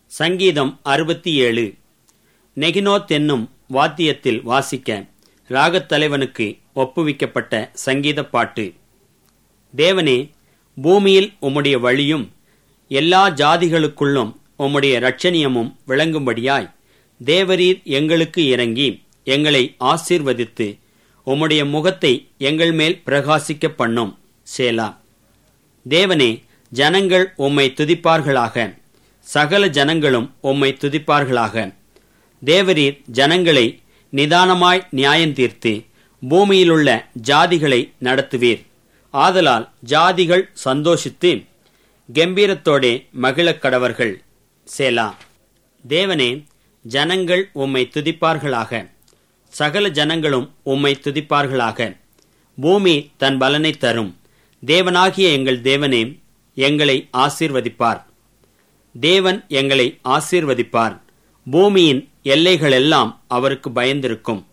சங்கீதம் 67. நெகினோத் என்னும் வாத்தியத்தில் வாசிக்க ராகத்தலைவனுக்கு ஒப்புவிக்கப்பட்ட சங்கீத பாட்டு. தேவனே, பூமியில் உம்முடைய வழியும் எல்லா ஜாதிகளுக்குள்ளும் உம்முடைய இரட்சணியமும் விளங்கும்படியாய் தேவரீர் எங்களுக்கு இறங்கி எங்களை ஆசீர்வதித்து உம்முடைய முகத்தை எங்கள் மேல் பிரகாசிக்க பண்ணும். சேலா. தேவனே, ஜனங்கள் உம்மை துதிப்பார்களாக, சகல ஜனங்களும் உம்மை துதிப்பார்களாக. தேவரீர் ஜனங்களை நிதானமாய் நியாயந்தீர்த்து பூமியிலுள்ள ஜாதிகளை நடத்துவீர். ஆதலால் ஜாதிகள் சந்தோஷித்து கம்பீரத்தோடே மகிழக் கடவர்கள். சேலா. தேவனே, ஜனங்கள் உம்மை துதிப்பார்களாக, சகல ஜனங்களும் உம்மை துதிப்பார்களாக. பூமி தன் பலனை தரும். தேவனாகிய எங்கள் தேவனே, எங்களை ஆசீர்வதிப்பார். தேவன் எங்களை ஆசீர்வதிப்பார். பூமியின் எல்லைகளெல்லாம் அவருக்கு பயந்திருக்கும்.